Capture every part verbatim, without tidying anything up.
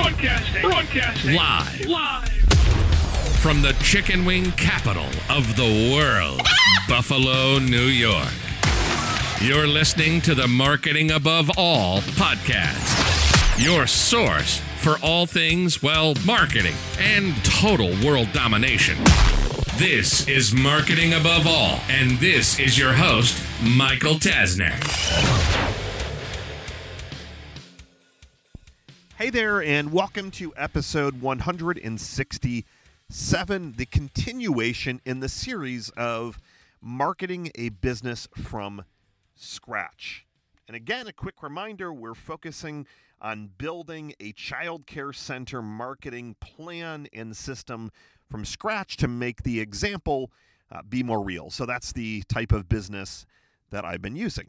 Broadcasting. Broadcasting. Live. Live. From the chicken wing capital of the world, Buffalo, New York. You're listening to the Marketing Above All podcast. Your source for all things, well, marketing and total world domination. This is Marketing Above All, and this is your host, Michael Tasner. Hey there, and welcome to episode one hundred sixty-seven, the continuation in the series of marketing a business from scratch. And again, a quick reminder, we're focusing on building a child care center marketing plan and system from scratch to make the example uh, be more real. So that's the type of business that I've been using.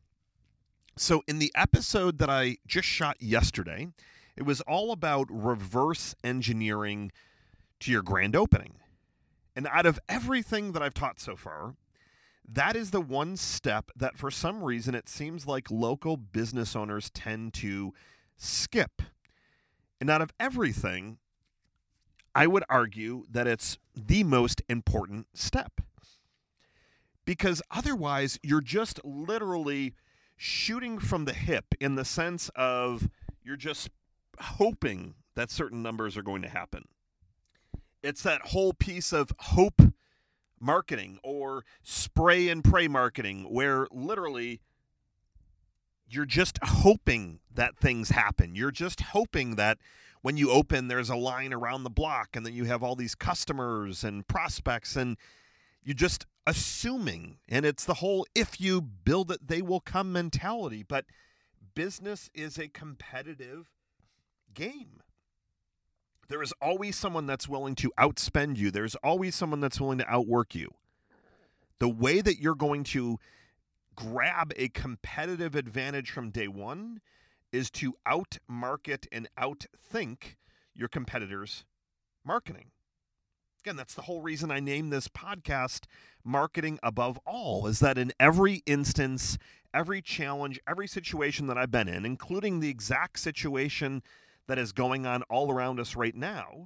So in the episode that I just shot yesterday, it was all about reverse engineering to your grand opening. And out of everything that I've taught so far, that is the one step that for some reason it seems like local business owners tend to skip. And out of everything, I would argue that it's the most important step. Because otherwise, you're just literally shooting from the hip in the sense of you're just hoping that certain numbers are going to happen. It's that whole piece of hope marketing or spray and pray marketing where literally you're just hoping that things happen. You're just hoping that when you open, there's a line around the block and then you have all these customers and prospects and you're just assuming. And it's the whole if you build it, they will come mentality. But business is a competitive game. There is always someone that's willing to outspend you. There's always someone that's willing to outwork you. The way that you're going to grab a competitive advantage from day one is to outmarket and outthink your competitors' marketing. Again, that's the whole reason I named this podcast Marketing Above All, is that in every instance, every challenge, every situation that I've been in, including the exact situation that is going on all around us right now,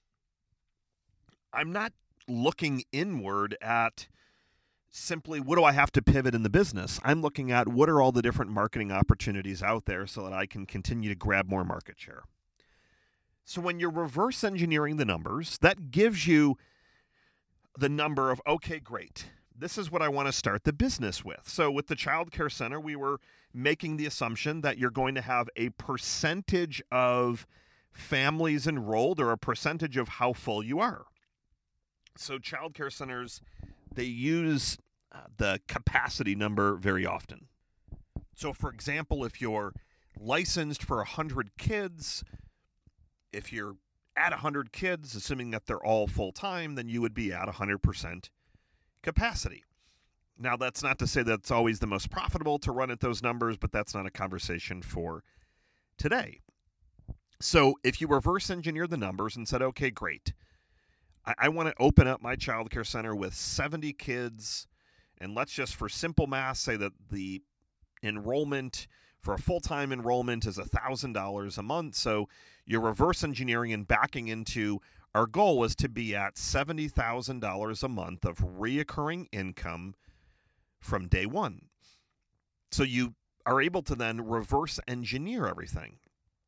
I'm not looking inward at simply what do I have to pivot in the business. I'm looking at what are all the different marketing opportunities out there so that I can continue to grab more market share. So when you're reverse engineering the numbers, that gives you the number of, okay, great. This is what I want to start the business with. So with the Child Care Center, we were making the assumption that you're going to have a percentage of families enrolled or a percentage of how full you are. So Child Care Centers, they use uh, the capacity number very often. So for example, if you're licensed for one hundred kids, if you're at one hundred kids, assuming that they're all full-time, then you would be at one hundred percent capacity. Now, that's not to say that it's always the most profitable to run at those numbers, but that's not a conversation for today. So if you reverse engineer the numbers and said, okay, great, I, I want to open up my child care center with seventy kids, and let's just, for simple math, say that the enrollment for a full-time enrollment is one thousand dollars a month. So you're reverse engineering and backing into our goal is to be at seventy thousand dollars a month of reoccurring income from day one. So you are able to then reverse engineer everything.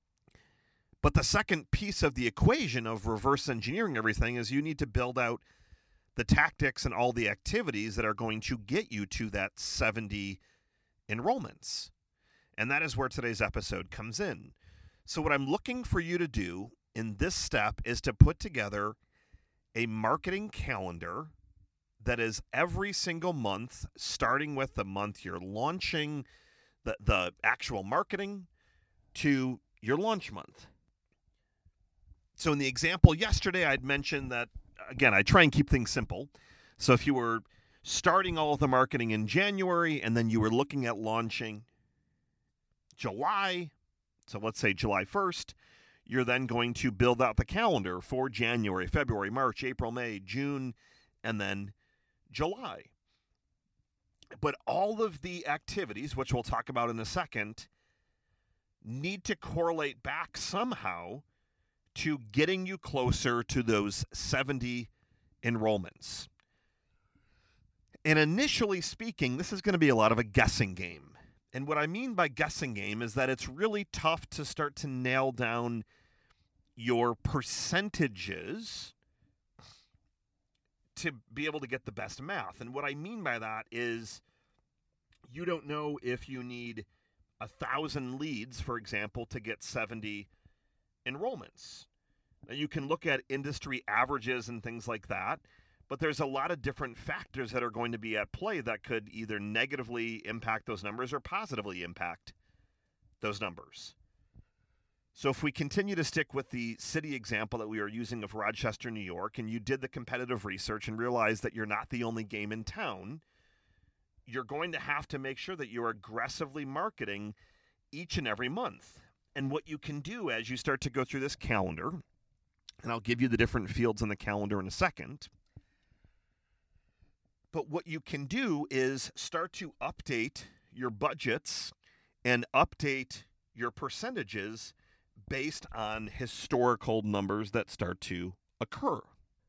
But the second piece of the equation of reverse engineering everything is you need to build out the tactics and all the activities that are going to get you to that seventy enrollments. And that is where today's episode comes in. So what I'm looking for you to do in this step is to put together a marketing calendar that is every single month, starting with the month you're launching the, the actual marketing to your launch month. So in the example yesterday, I'd mentioned that, again, I try and keep things simple. So if you were starting all of the marketing in January and then you were looking at launching July, so let's say July first, you're then going to build out the calendar for January, February, March, April, May, June, and then July. But all of the activities, which we'll talk about in a second, need to correlate back somehow to getting you closer to those seventy enrollments. And initially speaking, this is going to be a lot of a guessing game. And what I mean by guessing game is that it's really tough to start to nail down your percentages to be able to get the best math. And what I mean by that is you don't know if you need a thousand leads, for example, to get seventy enrollments. Now, you can look at industry averages and things like that, but there's a lot of different factors that are going to be at play that could either negatively impact those numbers or positively impact those numbers. So if we continue to stick with the city example that we are using of Rochester, New York, and you did the competitive research and realized that you're not the only game in town, you're going to have to make sure that you're aggressively marketing each and every month. And what you can do as you start to go through this calendar, and I'll give you the different fields in the calendar in a second, but what you can do is start to update your budgets and update your percentages based on historical numbers that start to occur.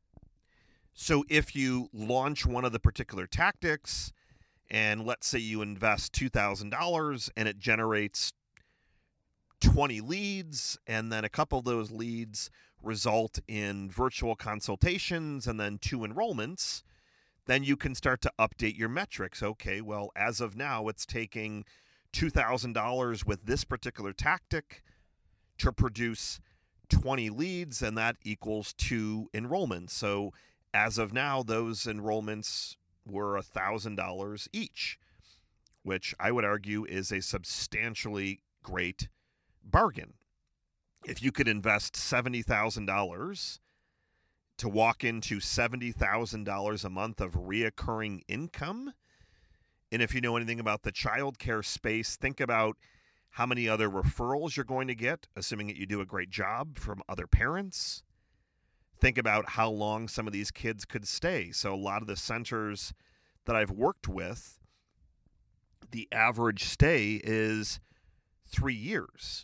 So if you launch one of the particular tactics, and let's say you invest two thousand dollars and it generates twenty leads, and then a couple of those leads result in virtual consultations and then two enrollments, then you can start to update your metrics. Okay, well, as of now, it's taking two thousand dollars with this particular tactic to produce twenty leads, and that equals two enrollments. So as of now, those enrollments were one thousand dollars each, which I would argue is a substantially great bargain. If you could invest seventy thousand dollars to walk into seventy thousand dollars a month of reoccurring income, and if you know anything about the childcare space, think about how many other referrals you're going to get, assuming that you do a great job, from other parents. Think about how long some of these kids could stay. So a lot of the centers that I've worked with, the average stay is three years.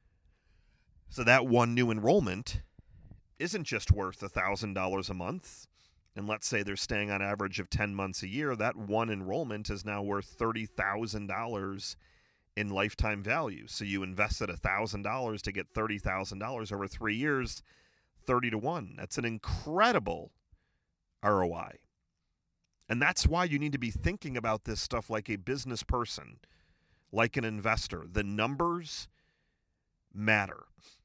So that one new enrollment isn't just worth one thousand dollars a month. And let's say they're staying on average of ten months a year. That one enrollment is now worth thirty thousand dollars in lifetime value. So you invested one thousand dollars to get thirty thousand dollars over three years, thirty to one. That's an incredible R O I. And that's why you need to be thinking about this stuff like a business person, like an investor. The numbers matter.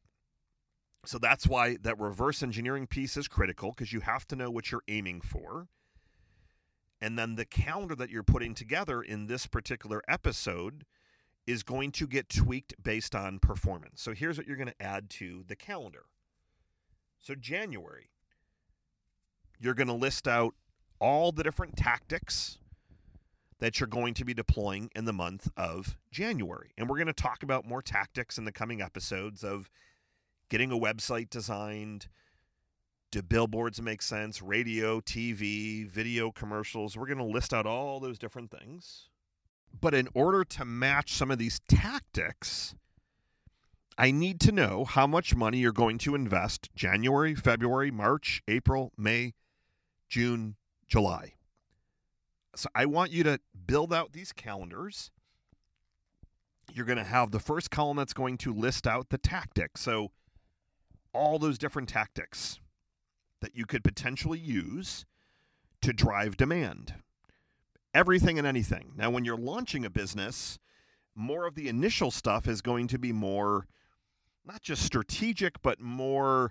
So that's why that reverse engineering piece is critical, because you have to know what you're aiming for. And then the calendar that you're putting together in this particular episode is going to get tweaked based on performance. So here's what you're going to add to the calendar. So January, you're going to list out all the different tactics that you're going to be deploying in the month of January. And we're going to talk about more tactics in the coming episodes of getting a website designed. Do billboards make sense? Radio, T V, video commercials. We're going to list out all those different things. But in order to match some of these tactics, I need to know how much money you're going to invest January, February, March, April, May, June, July. So I want you to build out these calendars. You're going to have the first column that's going to list out the tactics. So all those different tactics that you could potentially use to drive demand. Everything and anything. Now, when you're launching a business, more of the initial stuff is going to be more, not just strategic, but more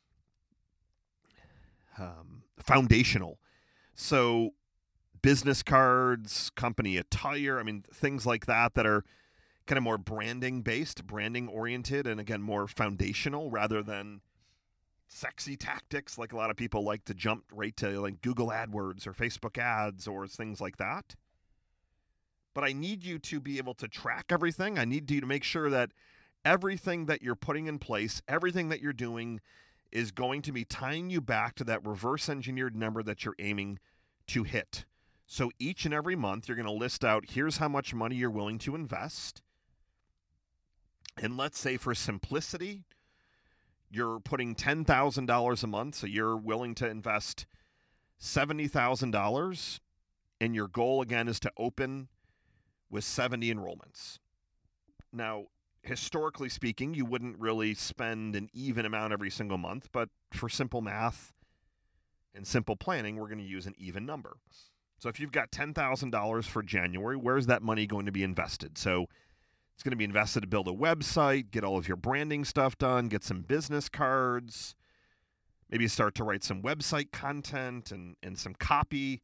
um, foundational. So business cards, company attire, I mean, things like that that are kind of more branding based, branding oriented, and again, more foundational rather than sexy tactics like a lot of people like to jump right to, like Google AdWords or Facebook ads or things like that. But I need you to be able to track everything. I need you to make sure that everything that you're putting in place, everything that you're doing is going to be tying you back to that reverse engineered number that you're aiming to hit. So each and every month, you're going to list out, here's how much money you're willing to invest. And let's say for simplicity, you're putting ten thousand dollars a month, so you're willing to invest seventy thousand dollars, and your goal, again, is to open with seventy enrollments. Now, historically speaking, you wouldn't really spend an even amount every single month, but for simple math and simple planning, we're going to use an even number. So if you've got ten thousand dollars for January, where's that money going to be invested? So it's going to be invested to build a website, get all of your branding stuff done, get some business cards, maybe start to write some website content and, and some copy.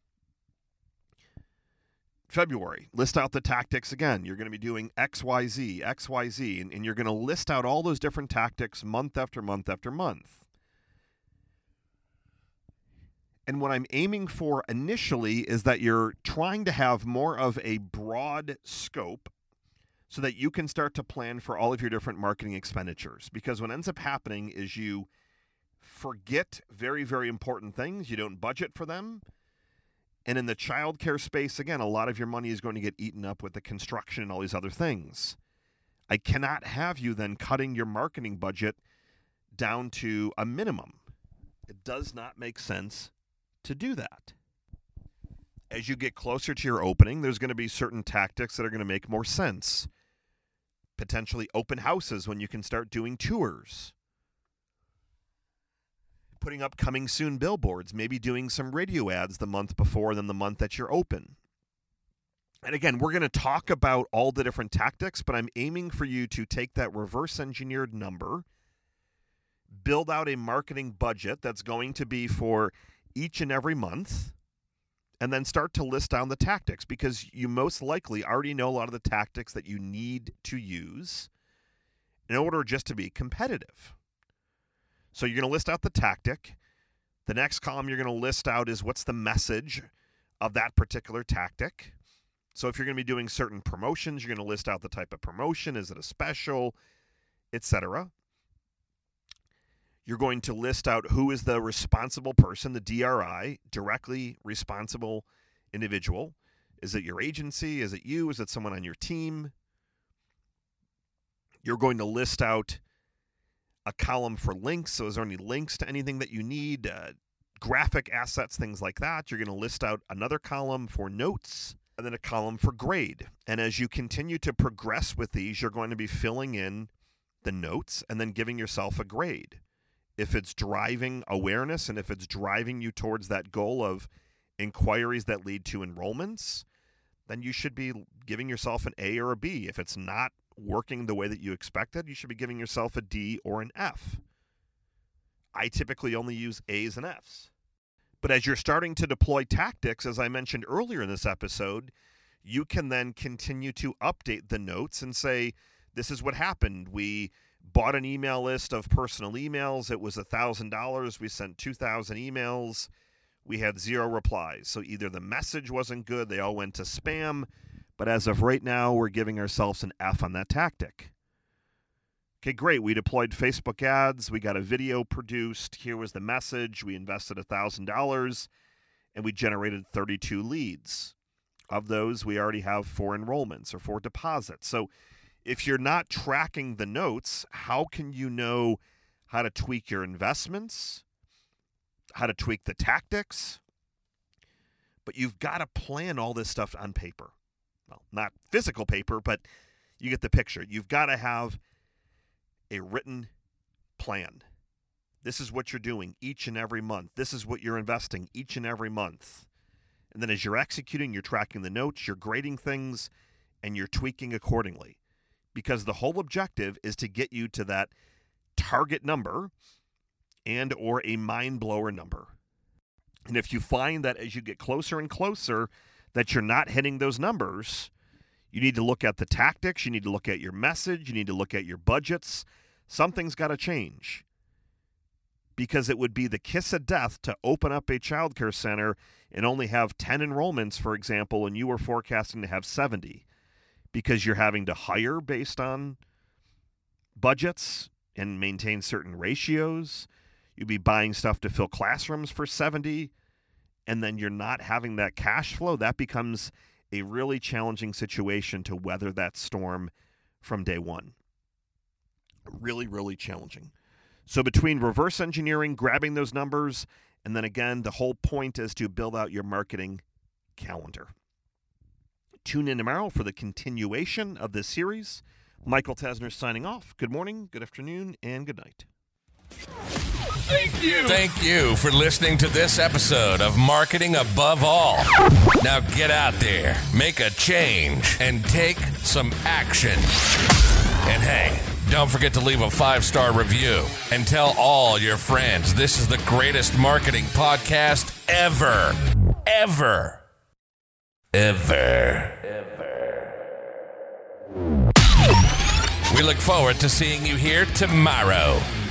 February, list out the tactics again. You're going to be doing X Y Z, X Y Z, and, and you're going to list out all those different tactics month after month after month. And what I'm aiming for initially is that you're trying to have more of a broad scope so that you can start to plan for all of your different marketing expenditures. Because what ends up happening is you forget very, very important things. You don't budget for them. And in the childcare space, again, a lot of your money is going to get eaten up with the construction and all these other things. I cannot have you then cutting your marketing budget down to a minimum. It does not make sense to do that. As you get closer to your opening, there's going to be certain tactics that are going to make more sense. Potentially open houses when you can start doing tours. Putting up coming soon billboards, maybe doing some radio ads the month before than the month that you're open. And again, we're going to talk about all the different tactics, but I'm aiming for you to take that reverse engineered number, build out a marketing budget that's going to be for each and every month, and then start to list down the tactics, because you most likely already know a lot of the tactics that you need to use in order just to be competitive. So you're going to list out the tactic. The next column you're going to list out is what's the message of that particular tactic. So if you're going to be doing certain promotions, you're going to list out the type of promotion. Is it a special, et cetera. You're going to list out who is the responsible person, the D R I, directly responsible individual. Is it your agency? Is it you? Is it someone on your team? You're going to list out a column for links. So is there any links to anything that you need? Uh, graphic assets, things like that. You're going to list out another column for notes and then a column for grade. And as you continue to progress with these, you're going to be filling in the notes and then giving yourself a grade. If it's driving awareness and if it's driving you towards that goal of inquiries that lead to enrollments, then you should be giving yourself an A or a B. If it's not working the way that you expected, you should be giving yourself a D or an F. I typically only use A's and F's. But as you're starting to deploy tactics, as I mentioned earlier in this episode, you can then continue to update the notes and say, this is what happened. We bought an email list of personal emails. It was one thousand dollars. We sent two thousand emails. We had zero replies. So either the message wasn't good, they all went to spam, but as of right now, we're giving ourselves an F on that tactic. Okay, great. We deployed Facebook ads. We got a video produced. Here was the message. We invested one thousand dollars, and we generated thirty-two leads. Of those, we already have four enrollments or four deposits. So if you're not tracking the notes, how can you know how to tweak your investments, how to tweak the tactics? But you've got to plan all this stuff on paper. Well, not physical paper, but you get the picture. You've got to have a written plan. This is what you're doing each and every month. This is what you're investing each and every month. And then as you're executing, you're tracking the notes, you're grading things, and you're tweaking accordingly. Because the whole objective is to get you to that target number and or a mind blower number. And if you find that as you get closer and closer that you're not hitting those numbers, you need to look at the tactics, you need to look at your message, you need to look at your budgets. Something's got to change. Because it would be the kiss of death to open up a childcare center and only have ten enrollments, for example, and you were forecasting to have seventy. Because you're having to hire based on budgets and maintain certain ratios. You'd be buying stuff to fill classrooms for seventy, and then you're not having that cash flow. That becomes a really challenging situation to weather that storm from day one. Really, really challenging. So between reverse engineering, grabbing those numbers, and then again, the whole point is to build out your marketing calendar. Tune in tomorrow for the continuation of this series. Michael Tesner signing off. Good morning, good afternoon, and good night. Thank you. Thank you for listening to this episode of Marketing Above All. Now get out there, make a change, and take some action. And hey, don't forget to leave a five-star review and tell all your friends this is the greatest marketing podcast ever. Ever. Ever. Ever. We look forward to seeing you here tomorrow.